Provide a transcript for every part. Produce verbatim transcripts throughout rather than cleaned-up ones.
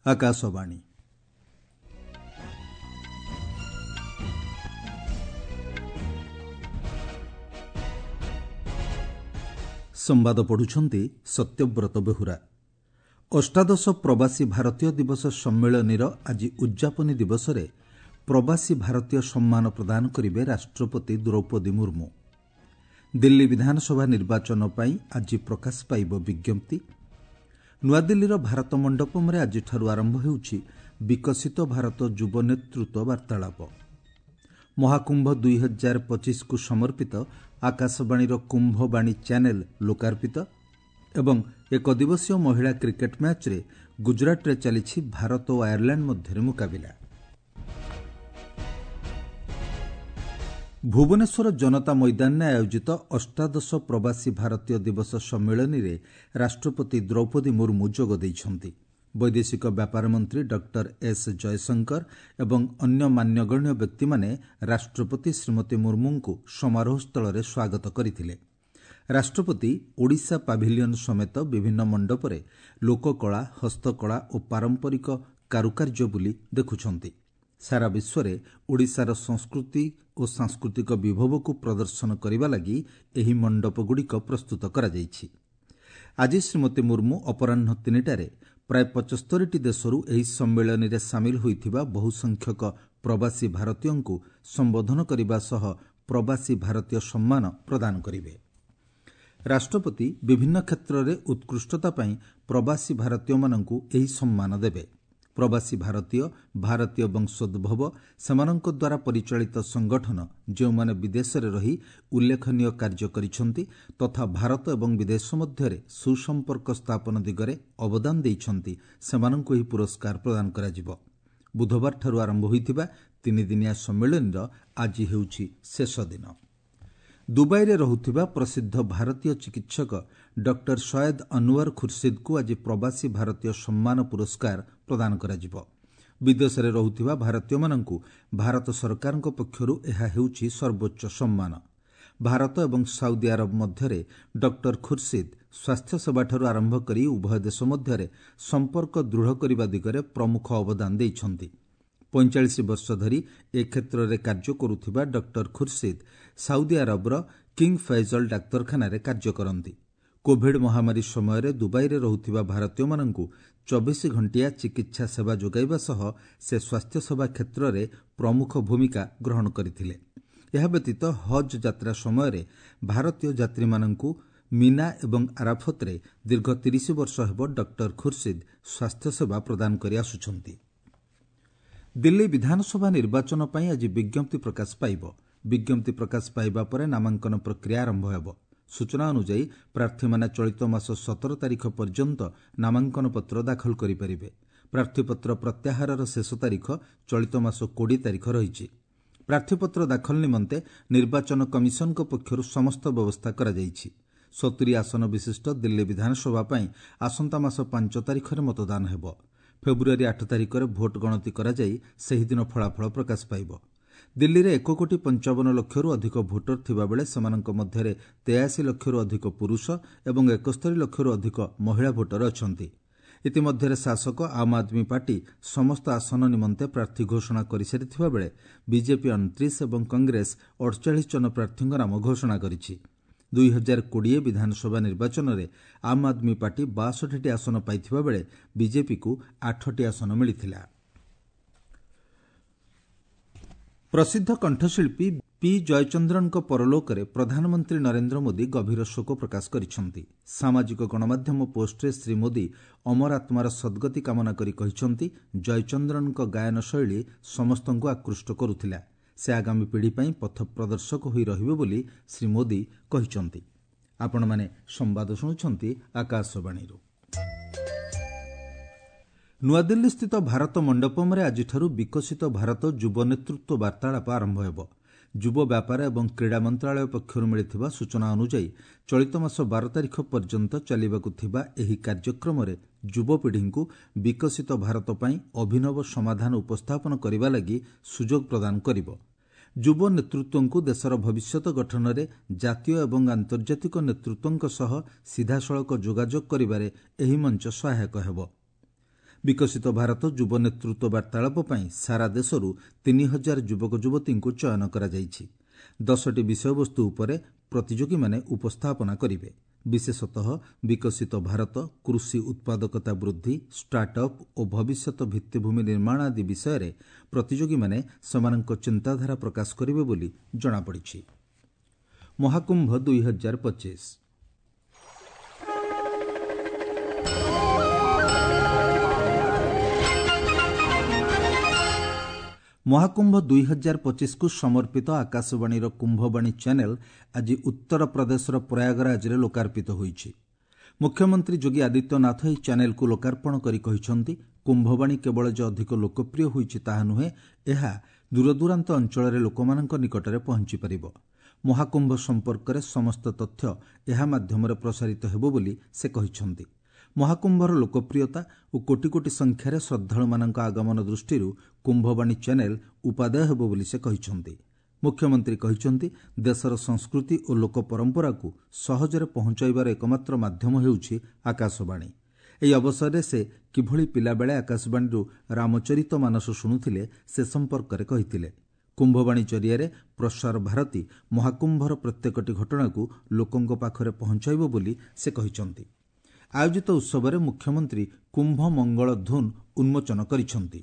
आकाशवाणी। संवाद पढ़ुछंती सत्यव्रत बेहुरा। अष्टादश प्रवासी भारतीय दिवस सम्मेलनीर आज उद्यापनी दिवस रे प्रवासी भारतीय सम्मान प्रदान करिवे राष्ट्रपति द्रौपदी मुर्मू। दिल्ली विधानसभा निर्वाचन पई आज प्रकाश पाइब विज्ञप्ति। नुआदिल्लीर भारत मंडपम रे आजिठारु आरंभ हेउछि विकसित भारत युव नेतृत्व वार्तालाप। महाकुंभ दुई हजार पचिश को समर्पित आकाशवाणीर कुंभवाणी चैनल लोकार्पित एवं एक दिवसीय महिला क्रिकेट मैच रे गुजरात रे चलिछि भारत और आयरलैंड मध्य मुकाबिला। भुवनेश्वर जनता मैदान में आयोजित अष्टादश प्रवासी भारतीय दिवस सम्मेलन रे राष्ट्रपति द्रौपदी मुर्मू जोग दैछंती। वैदेशिक व्यापार मंत्री डॉक्टर एस जयशंकर एवं अन्य मान्यगण्य व्यक्ति माने राष्ट्रपति श्रीमती मुर्मू को समारोह स्थल रे स्वागत करथिले। राष्ट्रपति ओडिशा पाभिलियन समेत विभिन्न मंडपरे लोककला, हस्तकला और पारंपरिक कारुकार्य बुली देखुछंती। सारा विश्व रे ओडिशार संस्कृति और सांस्कृतिक विभव को प्रदर्शन करिबा लागि एही मंडपगुड़िक प्रस्तुत करा जाइछि। आज श्रीमती मुर्मू अपराह्न तीनटारे प्राय पचस्तरी देशरू एही सम्मेलन रे सामिल होइथिबा बहु संख्यक प्रवासी भारतीयों को संबोधन करिबा सह प्रवासी भारतीय सम्मान प्रदान करिवे। राष्ट्रपति विभिन्न क्षेत्र रे उत्कृष्टता पई प्रवासी भारतीय माननकु एही सम्मान देबे। प्रवासी भारतीय भारतीय वंशोद्भव सेमानंक द्वारा परिचालित संगठन जो माने विदेश रे रही उल्लेखनीय कार्य करिसंती तथा भारत एवं विदेश मध्य रे सुसंपर्क स्थापन दिगरे अवदान दैछंती सेमानंकु एही पुरस्कार प्रदान करा जिवो। बुधवार ठारू आरंभ होइथिबा तीन दिनिया सम्मेलनर आज हेउछि शेष दिन। दुबई रे रहुथिबा प्रसिद्ध भारतीय चिकित्सक डॉक्टर सैयद अनवर खुर्शीद को आज प्रवासी भारतीय सम्मान पुरस्कार प्रदान करा जिवो। विदेश रे रहुथिबा भारतीय माननकु भारत सरकारक पक्षरु एहा हेउछि सर्वोच्च सम्मान। भारत एवं सऊदी अरब मध्यरे डॉक्टर खुर्शीद स्वास्थ्य सेवा ठारू आरंभ करी उभय देश मध्यरे संपर्क दृढ़ करिबा दिगरे प्रमुख अवदान दैछंती। पैंतालीस वर्ष धरी ए क्षेत्र रे कार्य करुथिबा डॉक्टर खुर्शीद सऊदी अरबर किंग फैजल डाक्तरखाना रे कार्य करंती। कोविड महामारी समय रे दुबई रे रहुथिबा भारतीय माननकु चौबीस घंटिया चिकित्सा सेवा जोगाइबा सह से स्वास्थ्य सेवा क्षेत्र रे प्रमुख भूमिका ग्रहण करथिले। एहा व्यतीत हज यात्रा समय रे भारतीय यात्री माननकु मीना एवं आराफत रे दीर्घ तीस वर्ष हेबो डॉक्टर खुर्शीद स्वास्थ्य सेवा प्रदान करि आसुछंती। दिल्ली विधानसभा निर्वाचन पई आज विज्ञप्ति प्रकाश पाइब। विज्ञप्ति प्रकाश पाइबा परे नामांकन प्रक्रिया आरंभ हेबो। सूचना अनुसार प्रार्थी माने चलित मास सत्रह तारिख पर्यंत नामांकन पत्र दाखल करि परिबे। प्रार्थीपत्र प्रत्याहारर शेष तारिख चलित मास बीस तारिख रहिछि। प्रार्थीपत्र दाखल निमंते निर्वाचन कमिशन को पक्षरु समस्त व्यवस्था करा जाइछि। सत्तर आसन विशिष्ट दिल्ली विधानसभा पई आसंता मास पांच तारिख रे मतदान हेबो। फेब्रुआरी आठ तारिख रे भोट गणति करा जाई सेहि दिन फलाफल प्रकाश पाइब। दिल्ली रे एक कोटी पंचावन लक्षरू अधिक भोटर थिबा बेले सेमानंक मध्यरे तेयासी लक्षरू अधिक पुरुष एवं एकस्तरी लक्षरू अधिक महिला भोटर अछंती। इतिमध्यरे शासक आम आदमी पार्टी समस्त आसन निमंते प्रार्थी घोषणा करिसारिथिबा बेले बीजेपी उनतीस एवं कांग्रेस अड़तालीस जन प्रार्थीଙ୍କ नाम घोषणा करिछि। दुई हजार कोड़े विधानसभा निर्वाचन में आम आदमी पार्टी बासठी आसन पाइथिबा बेले बीजेपी को आठटी आसन मिलिथिला। प्रसिद्ध कंठशिल्पी पी जयचंद्रन परलोक रे प्रधानमंत्री नरेंद्र मोदी गभीर शोक प्रकाश करिसंती। सामाजिक गणमाध्यम पोस्टरे श्री मोदी अमर आत्मार सद्गति कामना करी कहिसंती जयचंद्रन गायन शैली समस्तंको आकृष्ट करुथिला। से आगामी पीढ़ी पई पथ प्रदर्शक होई रहिबे बोली श्री मोदी कहिसंती। आपण माने संवाद सुनुछंती आकाशवाणी रो। नुआदिल्ली स्थित भारत मंडपम रे आजिठारु विकसित भारत युव नेतृत्व वार्तालाप आरंभ हेबो। युव व्यापार एवं क्रीड़ा मंत्रालय पक्षरु मिलिथिबा सूचना अनुसार चलित मास बारह तारिख पर्यंत चलिबाकु थिबा एही कार्यक्रम रे युवपीढ़ी को विकसित भारत पई अभिनव समाधान उपस्थापन करिबा लागि सुजोग प्रदान करिबो। युव नेतृत्व को देशर भविष्यत गठन में जातीय एवं आंतर्जातिक नेतृत्व सह सीधासलख जोगाजोग करिबारे एही मंच सहायक हेबो। ବିକଶିତ ଭାରତ ଯୁବ ନେତୃତ୍ୱ ବାର୍ତ୍ତାଳାପ ପାଇଁ ସାରା ଦେଶରୁ ତିନି ହଜାର ଯୁବକ ଯୁବତୀଙ୍କୁ ଚୟନ କରାଯାଇଛି। ଦଶଟି ବିଷୟବସ୍ତୁ ଉପରେ ପ୍ରତିଯୋଗୀମାନେ ଉପସ୍ଥାପନା କରିବେ। ବିଶେଷତଃ ବିକଶିତ ଭାରତ, କୃଷି ଉତ୍ପାଦକତା ବୃଦ୍ଧି, ଷ୍ଟାର୍ଟଅପ୍ ଓ ଭବିଷ୍ୟତ ଭିତ୍ତିଭୂମି ନିର୍ମାଣ ଆଦି ବିଷୟରେ ପ୍ରତିଯୋଗୀମାନେ ସେମାନଙ୍କ ଚିନ୍ତାଧାରା ପ୍ରକାଶ କରିବେ ବୋଲି ଜଣାପଡ଼ିଛି। ମହାକୁମ୍ଭ ଦୁଇ ହଜାର ପଚିଶ ମହାକୁମ୍ଭ ଦୁଇ ହଜାର ପଚିଶକୁ ସମର୍ପିତ ଆକାଶବାଣୀର କୁମ୍ଭବାଣୀ ଚ୍ୟାନେଲ୍ ଆଜି ଉତ୍ତରପ୍ରଦେଶର ପ୍ରୟାଗରାଜରେ ଲୋକାର୍ପିତ ହୋଇଛି। ମୁଖ୍ୟମନ୍ତ୍ରୀ ଯୋଗୀ ଆଦିତ୍ୟନାଥ ଏହି ଚ୍ୟାନେଲ୍କୁ ଲୋକାର୍ପଣ କରି କହିଛନ୍ତି, କୁମ୍ଭବାଣୀ କେବଳ ଯେ ଅଧିକ ଲୋକପ୍ରିୟ ହୋଇଛି ତାହା ନୁହେଁ, ଏହା ଦୂରଦୂରାନ୍ତ ଅଞ୍ଚଳରେ ଲୋକମାନଙ୍କ ନିକଟରେ ପହଞ୍ଚିପାରିବ। ମହାକୁମ୍ଭ ସମ୍ପର୍କରେ ସମସ୍ତ ତଥ୍ୟ ଏହା ମାଧ୍ୟମରେ ପ୍ରସାରିତ ହେବ ବୋଲି ସେ କହିଛନ୍ତି। ମହାକୁମ୍ଭର ଲୋକପ୍ରିୟତା ଓ କୋଟି କୋଟି ସଂଖ୍ୟାରେ ଶ୍ରଦ୍ଧାଳୁମାନଙ୍କ ଆଗମନ ଦୃଷ୍ଟିରୁ କୁମ୍ଭବାଣୀ ଚ୍ୟାନେଲ୍ ଉପାଦେୟ ହେବ ବୋଲି ସେ କହିଛନ୍ତି। ମୁଖ୍ୟମନ୍ତ୍ରୀ କହିଛନ୍ତି, ଦେଶର ସଂସ୍କୃତି ଓ ଲୋକ ପରମ୍ପରାକୁ ସହଜରେ ପହଞ୍ଚାଇବାର ଏକମାତ୍ର ମାଧ୍ୟମ ହେଉଛି ଆକାଶବାଣୀ। ଏହି ଅବସରରେ ସେ କିଭଳି ପିଲାବେଳେ ଆକାଶବାଣୀରୁ ରାମଚରିତ ମାନସ ଶୁଣୁଥିଲେ ସେ ସମ୍ପର୍କରେ କହିଥିଲେ। କୁମ୍ଭବାଣୀ ଜରିଆରେ ପ୍ରସାର ଭାରତୀ ମହାକୁମ୍ଭର ପ୍ରତ୍ୟେକଟି ଘଟଣାକୁ ଲୋକଙ୍କ ପାଖରେ ପହଞ୍ଚାଇବ ବୋଲି ସେ କହିଛନ୍ତି। ଆୟୋଜିତ ଉତ୍ସବରେ ମୁଖ୍ୟମନ୍ତ୍ରୀ କୁମ୍ଭ ମଙ୍ଗଳ ଧୁନ୍ ଉନ୍ମୋଚନ କରିଛନ୍ତି।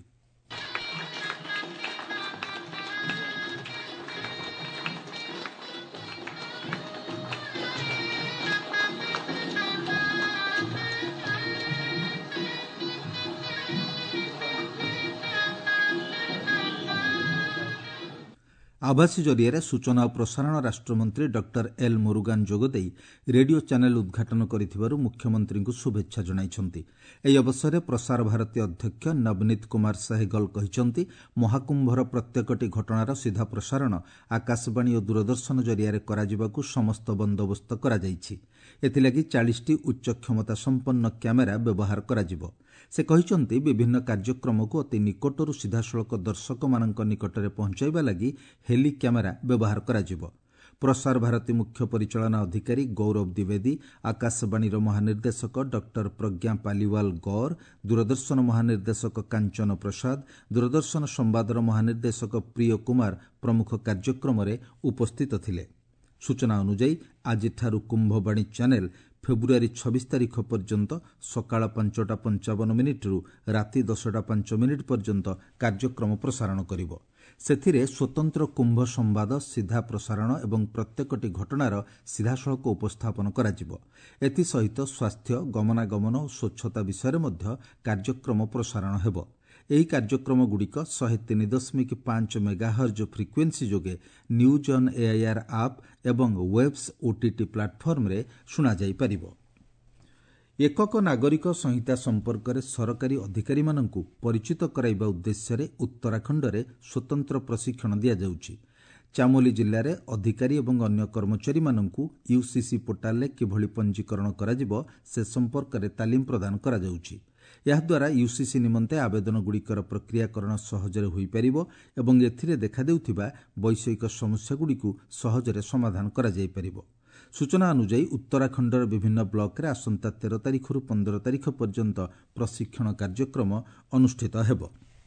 ଆଭାସୀ ଜରିଆରେ ସୂଚନା ଓ ପ୍ରସାରଣ ରାଷ୍ଟ୍ରମନ୍ତ୍ରୀ ଡକ୍ଟର ଏଲ୍ ମୁରୁଗାନ୍ ଯୋଗଦେଇ ରେଡିଓ ଚ୍ୟାନେଲ୍ ଉଦ୍ଘାଟନ କରିଥିବାରୁ ମୁଖ୍ୟମନ୍ତ୍ରୀଙ୍କୁ ଶୁଭେଚ୍ଛା ଜଣାଇଛନ୍ତି। ଏହି ଅବସରରେ ପ୍ରସାର ଭାରତୀ ଅଧ୍ୟକ୍ଷ ନବନୀତ କୁମାର ସେହଗଲ କହିଛନ୍ତି, ମହାକୁମ୍ଭର ପ୍ରତ୍ୟେକଟି ଘଟଣାର ସିଧା ପ୍ରସାରଣ ଆକାଶବାଣୀ ଓ ଦୂରଦର୍ଶନ ଜରିଆରେ କରାଯିବାକୁ ସମସ୍ତ ବନ୍ଦୋବସ୍ତ କରାଯାଇଛି। ଏଥିଲାଗି ଚାଳିଶଟି ଉଚ୍ଚ କ୍ଷମତା ସମ୍ପନ୍ନ କ୍ୟାମେରା ବ୍ୟବହାର କରାଯିବ। ସେ କହିଛନ୍ତି, ବିଭିନ୍ନ କାର୍ଯ୍ୟକ୍ରମକୁ ଅତି ନିକଟରୁ ସିଧାସଳଖ ଦର୍ଶକମାନଙ୍କ ନିକଟରେ ପହଞ୍ଚାଇବା ଲାଗି ହେଲି କ୍ୟାମେରା ବ୍ୟବହାର କରାଯିବ। ପ୍ରସାର ଭାରତୀ ମୁଖ୍ୟ ପରିଚାଳନା ଅଧିକାରୀ ଗୌରବ ଦ୍ୱିବେଦୀ, ଆକାଶବାଣୀର ମହାନିର୍ଦ୍ଦେଶକ ଡକ୍ଟର ପ୍ରଜ୍ଞା ପାଲିୱାଲ ଗୌର, ଦୂରଦର୍ଶନ ମହାନିର୍ଦ୍ଦେଶକ କାଞ୍ଚନ ପ୍ରସାଦ, ଦୂରଦର୍ଶନ ସମ୍ବାଦର ମହାନିର୍ଦ୍ଦେଶକ ପ୍ରିୟ କୁମାର ପ୍ରମୁଖ କାର୍ଯ୍ୟକ୍ରମରେ ଉପସ୍ଥିତ ଥିଲେ। ସୂଚନା ଅନୁଯାୟୀ ଆଜିଠାରୁ କୁମ୍ଭବାଣୀ ଚ୍ୟାନେଲ୍ ଫେବୃଆରୀ ଛବିଶ ତାରିଖ ପର୍ଯ୍ୟନ୍ତ ସକାଳ ପାଞ୍ଚଟା ପଞ୍ଚାବନ ମିନିଟ୍ରୁ ରାତି ଦଶଟା ପାଞ୍ଚ ମିନିଟ୍ ପର୍ଯ୍ୟନ୍ତ କାର୍ଯ୍ୟକ୍ରମ ପ୍ରସାରଣ କରିବ। ସେଥିରେ ସ୍ୱତନ୍ତ୍ର କୁମ୍ଭ ସମ୍ବାଦ ସିଧା ପ୍ରସାରଣ ଏବଂ ପ୍ରତ୍ୟେକଟି ଘଟଣାର ସିଧାସଳଖ ଉପସ୍ଥାପନ କରାଯିବ। ଏଥିସହିତ ସ୍ୱାସ୍ଥ୍ୟ, ଗମନାଗମନ ଓ ସ୍ୱଚ୍ଛତା ବିଷୟରେ ମଧ୍ୟ କାର୍ଯ୍ୟକ୍ରମ ପ୍ରସାରଣ ହେବ। ଏହି କାର୍ଯ୍ୟକ୍ରମଗୁଡ଼ିକ ଶହେ ତିନି ଦଶମିକ ପାଞ୍ଚ ମେଗାହର୍ଜ ଫ୍ରିକ୍ୱେନ୍ସି ଯୋଗେ ନ୍ୟୁଜ୍ ଅନ୍ ଏଆଇଆର୍ ଆପ୍ ଏବଂ ୱେବ୍ସ ଓଟିଟି ପ୍ଲାଟଫର୍ମରେ ଶୁଣାଯାଇପାରିବ। ଏକକ ନାଗରିକ ସଂହିତା ସମ୍ପର୍କରେ ସରକାରୀ ଅଧିକାରୀମାନଙ୍କୁ ପରିଚିତ କରାଇବା ଉଦ୍ଦେଶ୍ୟରେ ଉତ୍ତରାଖଣ୍ଡରେ ସ୍ୱତନ୍ତ୍ର ପ୍ରଶିକ୍ଷଣ ଦିଆଯାଉଛି। ଚାମୋଲି ଜିଲ୍ଲାରେ ଅଧିକାରୀ ଏବଂ ଅନ୍ୟ କର୍ମଚାରୀମାନଙ୍କୁ ୟୁସିସି ପୋର୍ଟାଲରେ କିଭଳି ପଞ୍ଜୀକରଣ କରାଯିବ ସେ ସମ୍ପର୍କରେ ତାଲିମ ପ୍ରଦାନ କରାଯାଉଛି। ଏହାଦ୍ୱାରା ୟୁସିସି ନିମନ୍ତେ ଆବେଦନଗୁଡ଼ିକର ପ୍ରକ୍ରିୟାକରଣ ସହଜରେ ହୋଇପାରିବ ଏବଂ ଏଥିରେ ଦେଖାଦେଉଥିବା ବୈଷୟିକ ସମସ୍ୟାଗୁଡ଼ିକୁ ସହଜରେ ସମାଧାନ କରାଯାଇପାରିବ। ସୂଚନା ଅନୁଯାୟୀ ଉତ୍ତରାଖଣ୍ଡର ବିଭିନ୍ନ ବ୍ଲକରେ ଆସନ୍ତା ତେର ତାରିଖରୁ ପନ୍ଦର ତାରିଖ ପର୍ଯ୍ୟନ୍ତ ପ୍ରଶିକ୍ଷଣ କାର୍ଯ୍ୟକ୍ରମ ଅନୁଷ୍ଠିତ ହେବ।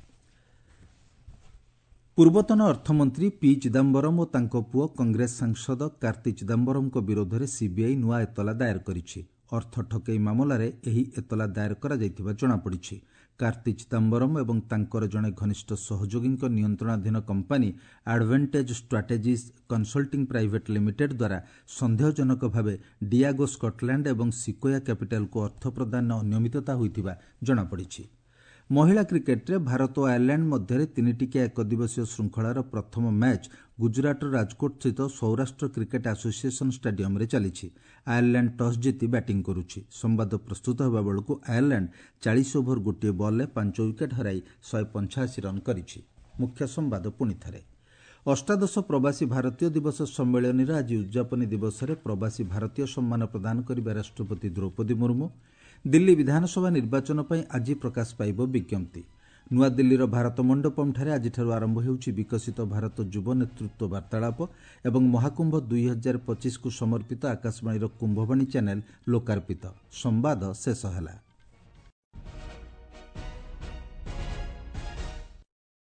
ପୂର୍ବତନ ଅର୍ଥମନ୍ତ୍ରୀ ପି ଚିଦାମ୍ବରମ୍ ଓ ତାଙ୍କ ପୁଅ କଂଗ୍ରେସ ସାଂସଦ କାର୍ତ୍ତି ଚିଦାମ୍ବରମ୍ଙ୍କ ବିରୋଧରେ ସିବିଆଇ ନୂଆ ଏତଲା ଦାୟର କରିଛି। ଅର୍ଥ ଠକେଇ ମାମଲାରେ ଏହି ଏତଲା ଦାୟର କରାଯାଇଥିବା ଜଣାପଡ଼ିଛି। କାର୍ତ୍ତି ଚିଦାମ୍ବରମ୍ ଏବଂ ତାଙ୍କର ଜଣେ ଘନିଷ୍ଠ ସହଯୋଗୀଙ୍କ ନିୟନ୍ତ୍ରଣାଧୀନ company Advantage Strategies Consulting Private Limited ଦ୍ୱାରା ସନ୍ଦେହଜନକ ଭାବେ ଡିଆଗୋ ସ୍କଟଲ୍ୟାଣ୍ଡ ଏବଂ ସିକୋୟା କ୍ୟାପିଟାଲକୁ ଅର୍ଥ ପ୍ରଦାନ ଅନିୟମିତତା ହୋଇଥିବା ଜଣାପଡ଼ିଛି। ମହିଳା କ୍ରିକେଟରେ ଭାରତ ଓ ଆୟାରଲ୍ୟାଣ୍ଡ ମଧ୍ୟରେ ତିନିଟିକିଆ ଏକଦିବସୀୟ ଶୃଙ୍ଖଳାର ପ୍ରଥମ ମ୍ୟାଚ୍ ଗୁଜରାଟର ରାଜକୋଟସ୍ଥିତ ସୌରାଷ୍ଟ୍ର କ୍ରିକେଟ୍ ଆସୋସିଏସନ୍ ଷ୍ଟାଡିୟମରେ ଚାଲିଛି। ଆୟାରଲ୍ୟାଣ୍ଡ ଟସ୍ ଜିତି ବ୍ୟାଟିଂ କରୁଛି। ସମ୍ବାଦ ପ୍ରସ୍ତୁତ ହେବା ବେଳକୁ ଆୟାରଲ୍ୟାଣ୍ଡ ଚାଳିଶ ଓଭର ଗୋଟିଏ ବଲ୍ରେ ପାଞ୍ଚ ୱିକେଟ୍ ହରାଇ ଶହେ ପଞ୍ଚାଅଶୀ ରନ୍ କରିଛି। ମୁଖ୍ୟ ସମ୍ବାଦ ପୁଣିଥରେ। ଅଷ୍ଟାଦଶ ପ୍ରବାସୀ ଭାରତୀୟ ଦିବସ ସମ୍ମିଳନୀର ଆଜି ଉଦ୍ଯାପନୀ ଦିବସରେ ପ୍ରବାସୀ ଭାରତୀୟ ସମ୍ମାନ ପ୍ରଦାନ କରିବେ ରାଷ୍ଟ୍ରପତି ଦ୍ରୌପଦୀ ମୁର୍ମୁ। ଦିଲ୍ଲୀ ବିଧାନସଭା ନିର୍ବାଚନ ପାଇଁ ଆଜି ପ୍ରକାଶ ପାଇବ ବିଜ୍ଞପ୍ତି। ନୂଆଦିଲ୍ଲୀର ଭାରତ ମଣ୍ଡପମ୍ଠାରେ ଆଜିଠାରୁ ଆରମ୍ଭ ହେଉଛି ବିକଶିତ ଭାରତ ଯୁବ ନେତୃତ୍ୱ ବାର୍ତ୍ତାଳାପ ଏବଂ ମହାକୁମ୍ଭ ଦୁଇ ହଜାର ପଚିଶକୁ ସମର୍ପିତ ଆକାଶବାଣୀର କୁମ୍ଭବାଣୀ ଚ୍ୟାନେଲ୍ ଲୋକାର୍ପିତ। ସମ୍ବାଦ ଶେଷ ହେଲା।